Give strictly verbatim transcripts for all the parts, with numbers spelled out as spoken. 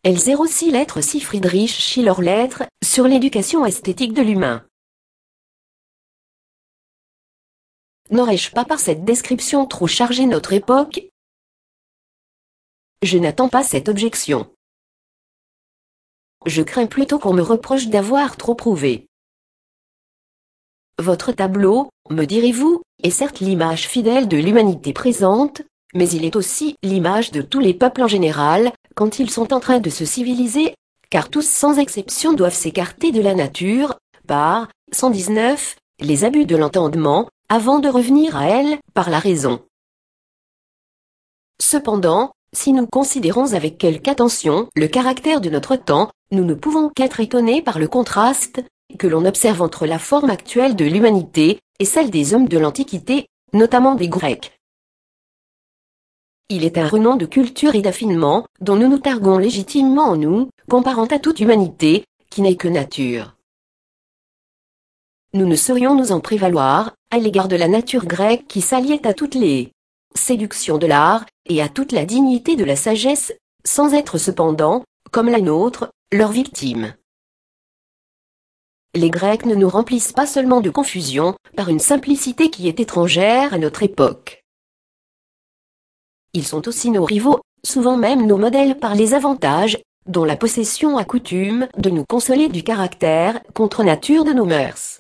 Elles errent aussi lettres si Friedrich Schiller lettres sur l'éducation esthétique de l'humain. N'aurais-je pas par cette description trop chargé notre époque? Je n'attends pas cette objection. Je crains plutôt qu'on me reproche d'avoir trop prouvé. Votre tableau, me direz-vous, est certes l'image fidèle de l'humanité présente, mais il est aussi l'image de tous les peuples en général, quand ils sont en train de se civiliser, car tous sans exception doivent s'écarter de la nature, par, cent dix-neuf, les abus de l'entendement, avant de revenir à elle, par la raison. Cependant, si nous considérons avec quelque attention le caractère de notre temps, nous ne pouvons qu'être étonnés par le contraste que l'on observe entre la forme actuelle de l'humanité et celle des hommes de l'Antiquité, notamment des Grecs. Il est un renom de culture et d'affinement, dont nous nous targuons légitimement en nous, comparant à toute humanité, qui n'est que nature. Nous ne saurions nous en prévaloir, à l'égard de la nature grecque qui s'alliait à toutes les séductions de l'art, et à toute la dignité de la sagesse, sans être cependant, comme la nôtre, leur victime. Les Grecs ne nous remplissent pas seulement de confusion, par une simplicité qui est étrangère à notre époque. Ils sont aussi nos rivaux, souvent même nos modèles par les avantages, dont la possession a coutume de nous consoler du caractère contre nature de nos mœurs.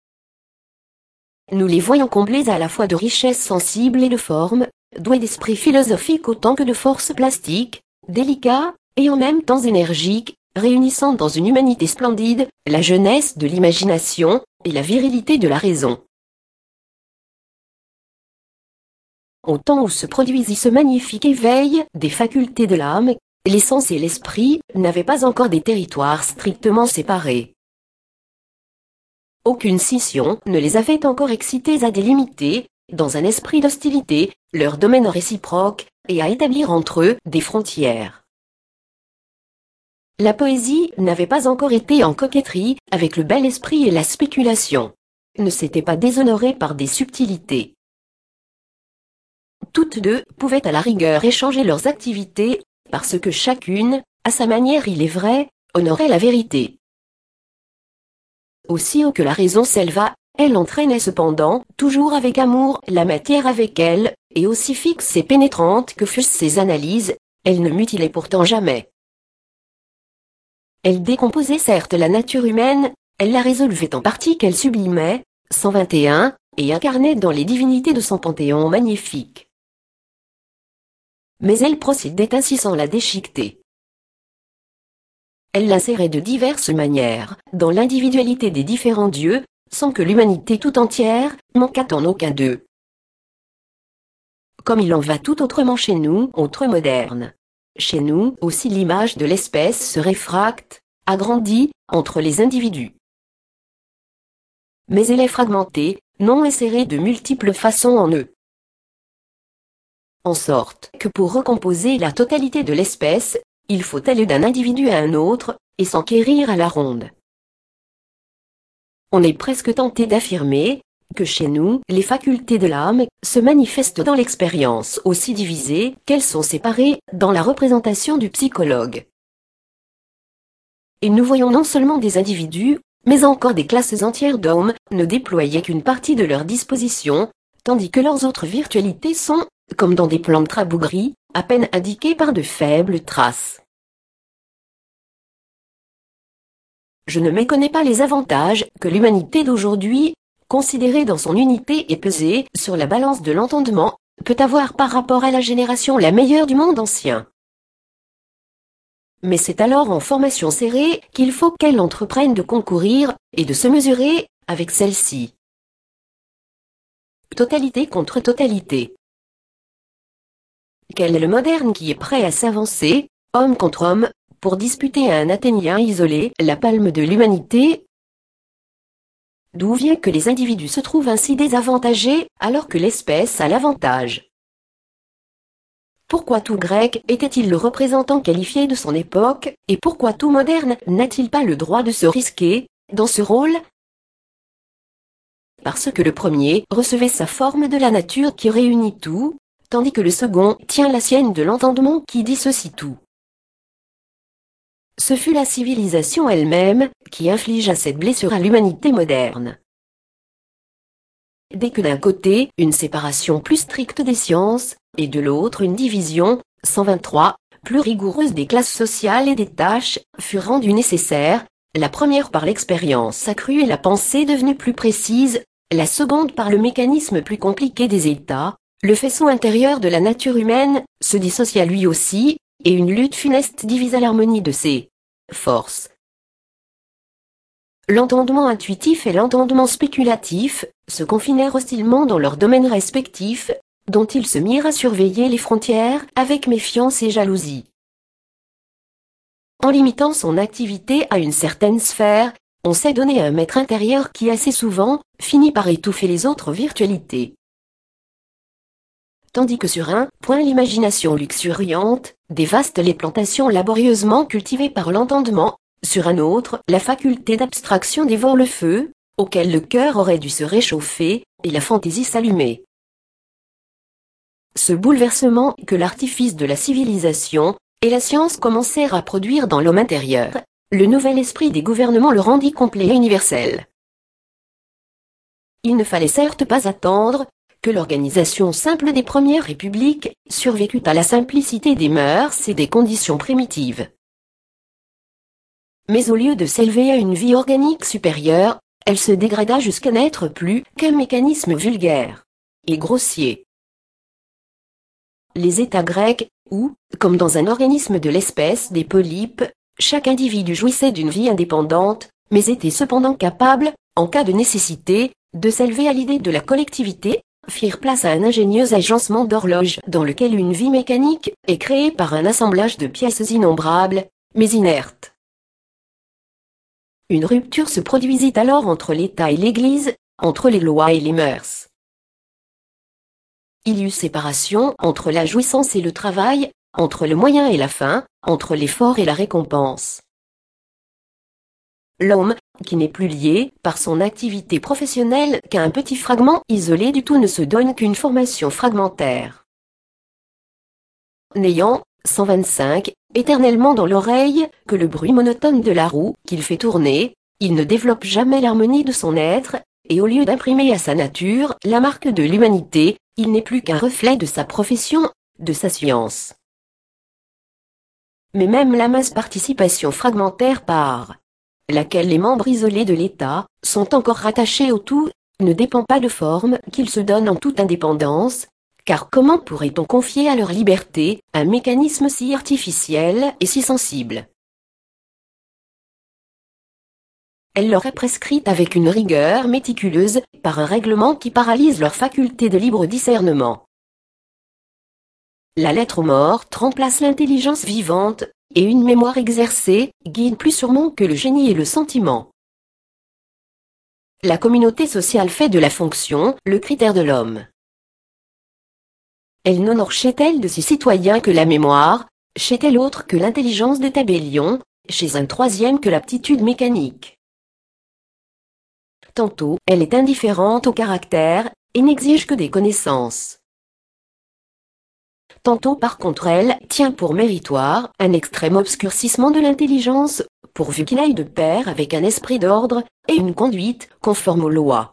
Nous les voyons comblés à la fois de richesses sensibles et de formes, doués d'esprit philosophique autant que de force plastique, délicats, et en même temps énergiques, réunissant dans une humanité splendide, la jeunesse de l'imagination, et la virilité de la raison. Au temps où se produisit ce magnifique éveil des facultés de l'âme, les sens et l'esprit n'avaient pas encore des territoires strictement séparés. Aucune scission ne les avait encore excités à délimiter, dans un esprit d'hostilité, leurs domaines réciproques, et à établir entre eux des frontières. La poésie n'avait pas encore été en coquetterie avec le bel esprit et la spéculation, ne s'était pas déshonorée par des subtilités. Toutes deux pouvaient à la rigueur échanger leurs activités, parce que chacune, à sa manière il est vrai, honorait la vérité. Aussi haut que la raison s'éleva, elle entraînait cependant, toujours avec amour, la matière avec elle, et aussi fixe et pénétrante que fussent ses analyses, elle ne mutilait pourtant jamais. Elle décomposait certes la nature humaine, elle la résolvait en partie qu'elle sublimait, cent vingt et un, et incarnait dans les divinités de son panthéon magnifique. Mais elle procédait ainsi sans la déchiqueter. Elle l'insérait de diverses manières, dans l'individualité des différents dieux, sans que l'humanité tout entière manquât en aucun d'eux. Comme il en va tout autrement chez nous, autres modernes. Chez nous aussi l'image de l'espèce se réfracte, agrandit, entre les individus. Mais elle est fragmentée, non insérée de multiples façons en eux. En sorte que pour recomposer la totalité de l'espèce, il faut aller d'un individu à un autre, et s'enquérir à la ronde. On est presque tenté d'affirmer que chez nous, les facultés de l'âme se manifestent dans l'expérience aussi divisée qu'elles sont séparées dans la représentation du psychologue. Et nous voyons non seulement des individus, mais encore des classes entières d'hommes ne déployer qu'une partie de leur disposition, tandis que leurs autres virtualités sont, comme dans des plantes rabougries, à peine indiquées par de faibles traces. Je ne méconnais pas les avantages que l'humanité d'aujourd'hui, considérée dans son unité et pesée sur la balance de l'entendement, peut avoir par rapport à la génération la meilleure du monde ancien. Mais c'est alors en formation serrée qu'il faut qu'elle entreprenne de concourir et de se mesurer avec celle-ci. Totalité contre totalité. Quel est le moderne qui est prêt à s'avancer, homme contre homme, pour disputer à un Athénien isolé la palme de l'humanité? D'où vient que les individus se trouvent ainsi désavantagés alors que l'espèce a l'avantage? Pourquoi tout grec était-il le représentant qualifié de son époque, et pourquoi tout moderne n'a-t-il pas le droit de se risquer dans ce rôle? Parce que le premier recevait sa forme de la nature qui réunit tout, tandis que le second tient la sienne de l'entendement qui dissocie tout. Ce fut la civilisation elle-même qui infligea cette blessure à l'humanité moderne. Dès que d'un côté une séparation plus stricte des sciences, et de l'autre une division, cent vingt-trois, plus rigoureuse des classes sociales et des tâches, fut rendue nécessaire, la première par l'expérience accrue et la pensée devenue plus précise, la seconde par le mécanisme plus compliqué des États, le faisceau intérieur de la nature humaine se dissocia lui aussi, et une lutte funeste divisa l'harmonie de ses forces. L'entendement intuitif et l'entendement spéculatif se confinèrent hostilement dans leurs domaines respectifs, dont ils se mirent à surveiller les frontières avec méfiance et jalousie. En limitant son activité à une certaine sphère, on s'est donné un maître intérieur qui assez souvent finit par étouffer les autres virtualités. Tandis que sur un point l'imagination luxuriante dévaste les plantations laborieusement cultivées par l'entendement, sur un autre la faculté d'abstraction dévore le feu, auquel le cœur aurait dû se réchauffer, et la fantaisie s'allumer. Ce bouleversement que l'artifice de la civilisation et la science commencèrent à produire dans l'homme intérieur, le nouvel esprit des gouvernements le rendit complet et universel. Il ne fallait certes pas attendre que l'organisation simple des premières républiques survécut à la simplicité des mœurs et des conditions primitives. Mais au lieu de s'élever à une vie organique supérieure, elle se dégrada jusqu'à n'être plus qu'un mécanisme vulgaire et grossier. Les États grecs, où, comme dans un organisme de l'espèce des polypes, chaque individu jouissait d'une vie indépendante, mais était cependant capable, en cas de nécessité, de s'élever à l'idée de la collectivité, firent place à un ingénieux agencement d'horloge dans lequel une vie mécanique est créée par un assemblage de pièces innombrables, mais inertes. Une rupture se produisit alors entre l'État et l'Église, entre les lois et les mœurs. Il y eut séparation entre la jouissance et le travail, entre le moyen et la fin, entre l'effort et la récompense. L'homme, qui n'est plus lié, par son activité professionnelle, qu'à un petit fragment isolé du tout ne se donne qu'une formation fragmentaire. N'ayant, cent vingt-cinq, éternellement dans l'oreille, que le bruit monotone de la roue qu'il fait tourner, il ne développe jamais l'harmonie de son être, et au lieu d'imprimer à sa nature la marque de l'humanité, il n'est plus qu'un reflet de sa profession, de sa science. Mais même la mince participation fragmentaire par laquelle les membres isolés de l'État sont encore rattachés au tout, ne dépend pas de forme qu'ils se donnent en toute indépendance, car comment pourrait-on confier à leur liberté un mécanisme si artificiel et si sensible? Elle leur est prescrite avec une rigueur méticuleuse, par un règlement qui paralyse leur faculté de libre discernement. La lettre morte remplace l'intelligence vivante, et une mémoire exercée guide plus sûrement que le génie et le sentiment. La communauté sociale fait de la fonction le critère de l'homme. Elle n'honore chez elle de ses citoyens que la mémoire, chez tel autre que l'intelligence de tébélion, chez un troisième que l'aptitude mécanique. Tantôt, elle est indifférente au caractère, et n'exige que des connaissances. Tantôt par contre elle tient pour méritoire un extrême obscurcissement de l'intelligence, pourvu qu'il aille de pair avec un esprit d'ordre, et une conduite conforme aux lois.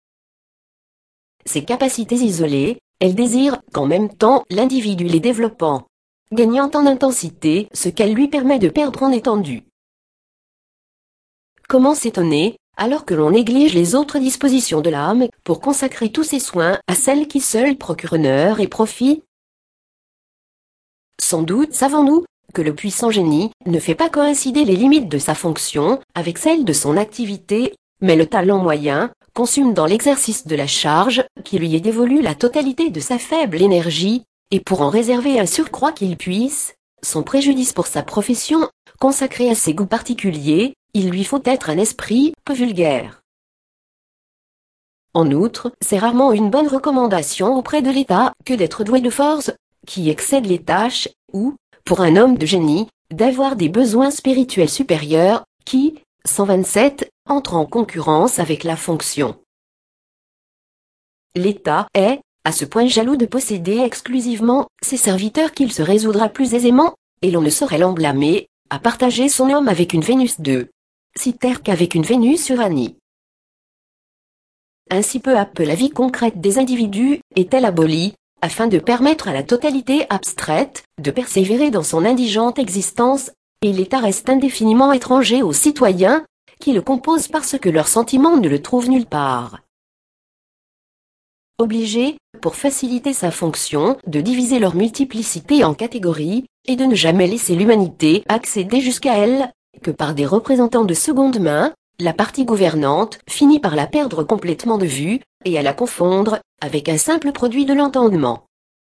Ces capacités isolées, elle désire qu'en même temps l'individu les développant, gagnant en intensité ce qu'elle lui permet de perdre en étendue. Comment s'étonner, alors que l'on néglige les autres dispositions de l'âme, pour consacrer tous ses soins à celles qui seules procurent honneur et profit? Sans doute savons-nous que le puissant génie ne fait pas coïncider les limites de sa fonction avec celles de son activité, mais le talent moyen consume dans l'exercice de la charge qui lui est dévolue la totalité de sa faible énergie, et pour en réserver un surcroît qu'il puisse, sans préjudice pour sa profession, consacré à ses goûts particuliers, il lui faut être un esprit peu vulgaire. En outre, c'est rarement une bonne recommandation auprès de l'État que d'être doué de force qui excède les tâches, ou, pour un homme de génie, d'avoir des besoins spirituels supérieurs, qui, cent vingt-sept, entrent en concurrence avec la fonction. L'État est, à ce point jaloux de posséder exclusivement ses serviteurs qu'il se résoudra plus aisément, et l'on ne saurait l'en blâmer, a partagé son homme avec une Vénus de Citerque avec une Vénus Uranie. Ainsi peu à peu la vie concrète des individus est-elle abolie, afin de permettre à la totalité abstraite de persévérer dans son indigente existence, et l'État reste indéfiniment étranger aux citoyens, qui le composent parce que leurs sentiments ne le trouvent nulle part. Obligé, pour faciliter sa fonction, de diviser leur multiplicité en catégories, et de ne jamais laisser l'humanité accéder jusqu'à elle, que par des représentants de seconde main, la partie gouvernante finit par la perdre complètement de vue, et à la confondre avec un simple produit de l'entendement.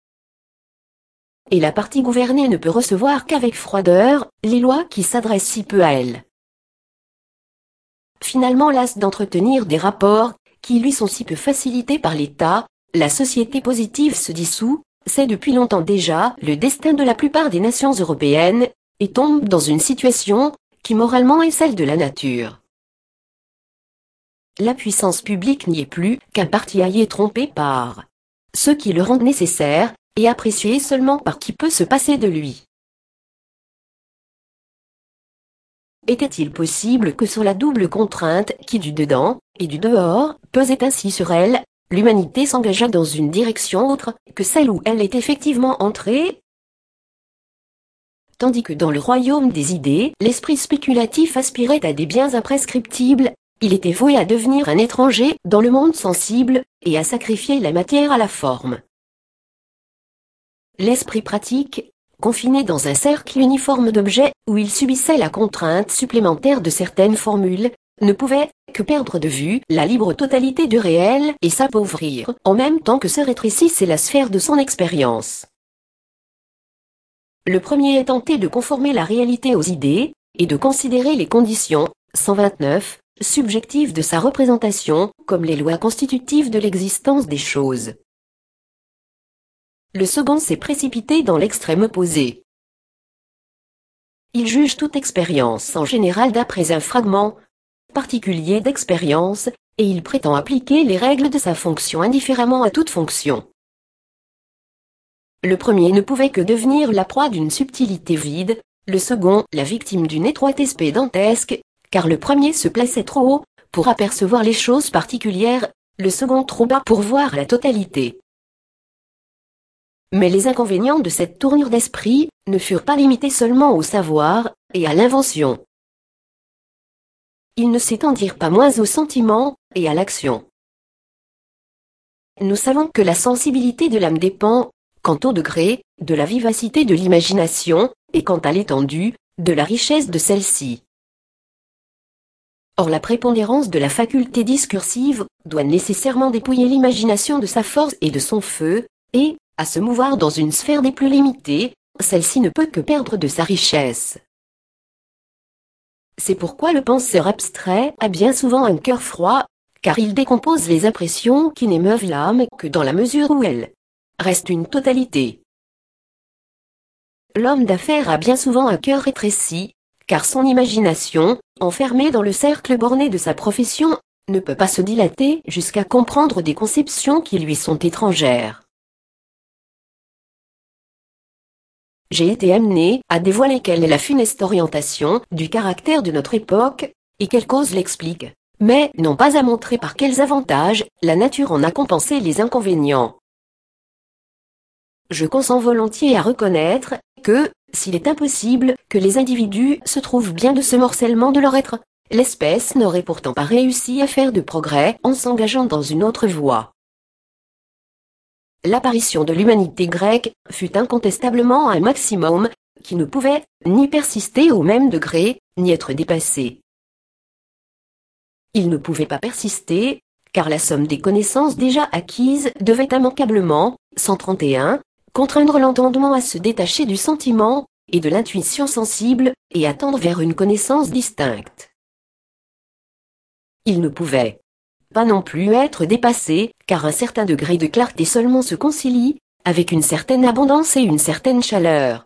Et la partie gouvernée ne peut recevoir qu'avec froideur les lois qui s'adressent si peu à elle. Finalement lasse d'entretenir des rapports qui lui sont si peu facilités par l'État, la société positive se dissout, c'est depuis longtemps déjà le destin de la plupart des nations européennes, et tombe dans une situation qui moralement est celle de la nature. La puissance publique n'y est plus qu'un parti allié trompé par ceux qui le rendent nécessaire, et apprécié seulement par qui peut se passer de lui. Était-il possible que sur la double contrainte qui du dedans et du dehors pesait ainsi sur elle, l'humanité s'engageât dans une direction autre que celle où elle est effectivement entrée? Tandis que dans le royaume des idées, l'esprit spéculatif aspirait à des biens imprescriptibles, il était voué à devenir un étranger dans le monde sensible, et à sacrifier la matière à la forme. L'esprit pratique, confiné dans un cercle uniforme d'objets, où il subissait la contrainte supplémentaire de certaines formules, ne pouvait que perdre de vue la libre totalité du réel et s'appauvrir en même temps que se rétrécissait la sphère de son expérience. Le premier est tenté de conformer la réalité aux idées, et de considérer les conditions, cent vingt-neuf, subjectives de sa représentation, comme les lois constitutives de l'existence des choses. Le second s'est précipité dans l'extrême opposé. Il juge toute expérience en général d'après un fragment particulier d'expérience, et il prétend appliquer les règles de sa fonction indifféremment à toute fonction. Le premier ne pouvait que devenir la proie d'une subtilité vide, le second la victime d'une étroitesse pédantesque, car le premier se plaçait trop haut pour apercevoir les choses particulières, le second trop bas pour voir la totalité. Mais les inconvénients de cette tournure d'esprit ne furent pas limités seulement au savoir et à l'invention. Ils ne s'étendirent pas moins au sentiment et à l'action. Nous savons que la sensibilité de l'âme dépend, quant au degré, de la vivacité de l'imagination, et quant à l'étendue, de la richesse de celle-ci. Or la prépondérance de la faculté discursive doit nécessairement dépouiller l'imagination de sa force et de son feu, et, à se mouvoir dans une sphère des plus limitées, celle-ci ne peut que perdre de sa richesse. C'est pourquoi le penseur abstrait a bien souvent un cœur froid, car il décompose les impressions qui n'émeuvent l'âme que dans la mesure où elle reste une totalité. L'homme d'affaires a bien souvent un cœur rétréci, car son imagination, enfermée dans le cercle borné de sa profession, ne peut pas se dilater jusqu'à comprendre des conceptions qui lui sont étrangères. J'ai été amené à dévoiler quelle est la funeste orientation du caractère de notre époque, et quelle cause l'explique, mais non pas à montrer par quels avantages la nature en a compensé les inconvénients. Je consens volontiers à reconnaître que, s'il est impossible que les individus se trouvent bien de ce morcellement de leur être, l'espèce n'aurait pourtant pas réussi à faire de progrès en s'engageant dans une autre voie. L'apparition de l'humanité grecque fut incontestablement un maximum, qui ne pouvait ni persister au même degré, ni être dépassé. Il ne pouvait pas persister, car la somme des connaissances déjà acquises devait immanquablement, cent trente et un, contraindre l'entendement à se détacher du sentiment et de l'intuition sensible, et à tendre vers une connaissance distincte. Il ne pouvait pas non plus être dépassé, car un certain degré de clarté seulement se concilie avec une certaine abondance et une certaine chaleur.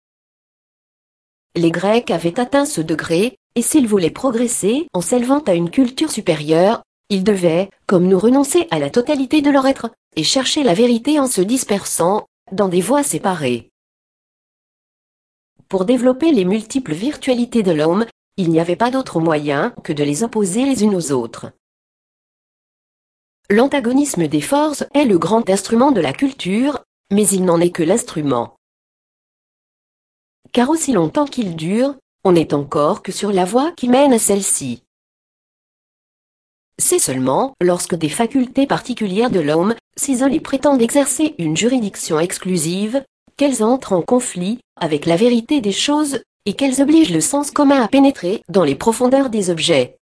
Les Grecs avaient atteint ce degré, et s'ils voulaient progresser en s'élevant à une culture supérieure, ils devaient, comme nous, renoncer à la totalité de leur être, et chercher la vérité en se dispersant dans des voies séparées. pour développer les multiples virtualités de l'homme, il n'y avait pas d'autre moyen que de les opposer les unes aux autres. L'antagonisme des forces est le grand instrument de la culture, mais il n'en est que l'instrument. Car aussi longtemps qu'il dure, on n'est encore que sur la voie qui mène à celle-ci. C'est seulement lorsque des facultés particulières de l'homme s'isolent et prétendent exercer une juridiction exclusive, qu'elles entrent en conflit avec la vérité des choses, et qu'elles obligent le sens commun à pénétrer dans les profondeurs des objets.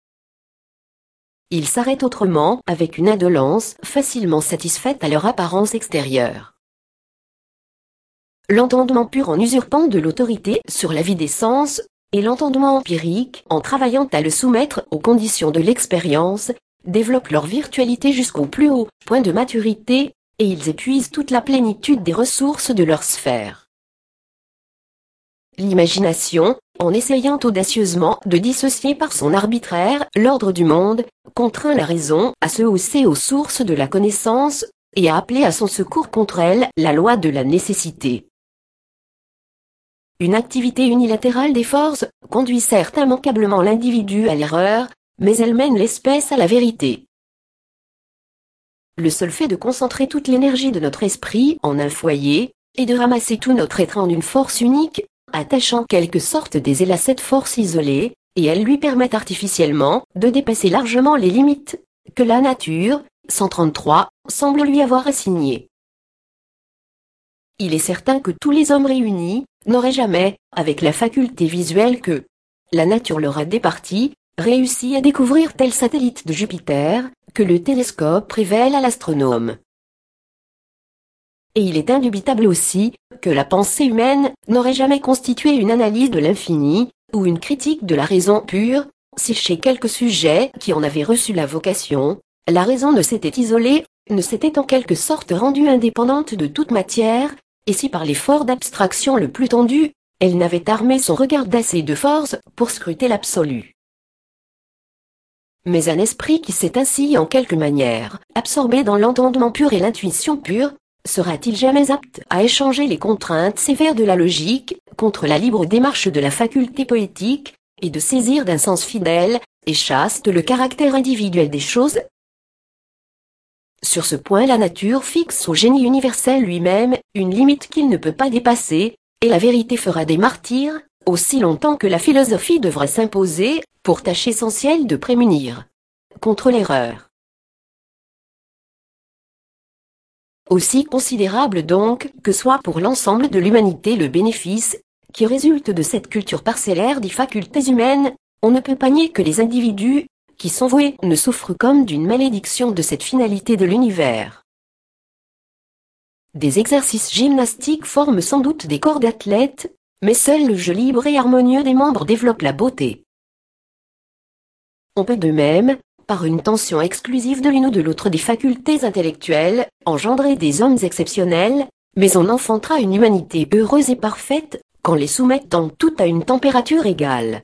Ils s'arrêtent autrement avec une indolence facilement satisfaite à leur apparence extérieure. L'entendement pur en usurpant de l'autorité sur la vie des sens, et l'entendement empirique en travaillant à le soumettre aux conditions de l'expérience, développent leur virtualité jusqu'au plus haut point de maturité, et ils épuisent toute la plénitude des ressources de leur sphère. L'imagination, en essayant audacieusement de dissocier par son arbitraire l'ordre du monde, contraint la raison à se hausser aux sources de la connaissance, et à appeler à son secours contre elle la loi de la nécessité. Une activité unilatérale des forces conduit certes immanquablement l'individu à l'erreur, mais elle mène l'espèce à la vérité. Le seul fait de concentrer toute l'énergie de notre esprit en un foyer, et de ramasser tout notre être en une force unique, attachant quelque sorte des ailes à cette force isolée, et elle lui permet artificiellement de dépasser largement les limites que la nature, cent trente-trois, semble lui avoir assignées. Il est certain que tous les hommes réunis n'auraient jamais, avec la faculté visuelle que la nature leur a départie, réussi à découvrir tel satellite de Jupiter que le télescope révèle à l'astronome. Et il est indubitable aussi que la pensée humaine n'aurait jamais constitué une analyse de l'infini, ou une critique de la raison pure, si chez quelques sujets qui en avaient reçu la vocation, la raison ne s'était isolée, ne s'était en quelque sorte rendue indépendante de toute matière, et si par l'effort d'abstraction le plus tendu, elle n'avait armé son regard d'assez de force pour scruter l'absolu. Mais un esprit qui s'est ainsi en quelque manière absorbé dans l'entendement pur et l'intuition pure, sera-t-il jamais apte à échanger les contraintes sévères de la logique contre la libre démarche de la faculté poétique, et de saisir d'un sens fidèle et chaste le caractère individuel des choses? Sur ce point, la nature fixe au génie universel lui-même une limite qu'il ne peut pas dépasser, et la vérité fera des martyrs, aussi longtemps que la philosophie devra s'imposer, pour tâche essentielle de prémunir contre l'erreur. Aussi considérable donc que soit pour l'ensemble de l'humanité le bénéfice qui résulte de cette culture parcellaire des facultés humaines, on ne peut pas nier que les individus qui sont voués ne souffrent comme d'une malédiction de cette finalité de l'univers. Des exercices gymnastiques forment sans doute des corps d'athlètes, mais seul le jeu libre et harmonieux des membres développe la beauté. On peut de même, par une tension exclusive de l'une ou de l'autre des facultés intellectuelles, engendrer des hommes exceptionnels, mais on enfantera une humanité heureuse et parfaite, qu'en les soumettant toutes à une température égale.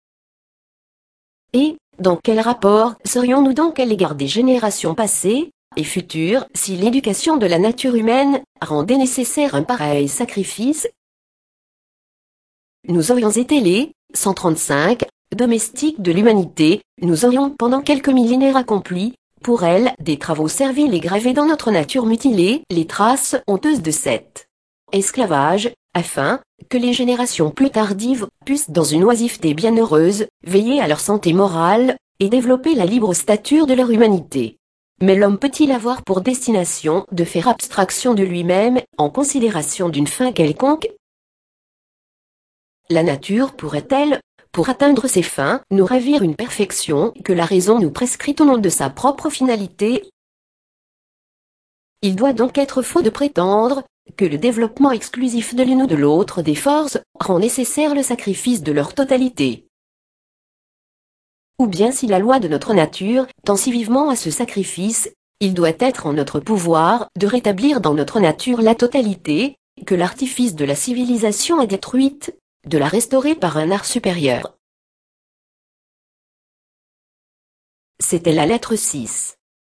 Et, dans quel rapport serions-nous donc à l'égard des générations passées et futures si l'éducation de la nature humaine rendait nécessaire un pareil sacrifice? Nous aurions été les cent trente-cinq domestiques de l'humanité, nous aurions pendant quelques millénaires accompli, pour elle, des travaux serviles et gravés dans notre nature mutilée, les traces honteuses de cet esclavage, afin que les générations plus tardives puissent dans une oisiveté bienheureuse, veiller à leur santé morale, et développer la libre stature de leur humanité. Mais l'homme peut-il avoir pour destination de faire abstraction de lui-même, en considération d'une fin quelconque? La nature pourrait-elle, pour atteindre ses fins, nous ravir une perfection que la raison nous prescrit au nom de sa propre finalité? Il doit donc être faux de prétendre que le développement exclusif de l'une ou de l'autre des forces rend nécessaire le sacrifice de leur totalité. Ou bien si la loi de notre nature tend si vivement à ce sacrifice, il doit être en notre pouvoir de rétablir dans notre nature la totalité, que l'artifice de la civilisation a détruite, de la restaurer par un art supérieur. C'était la lettre six.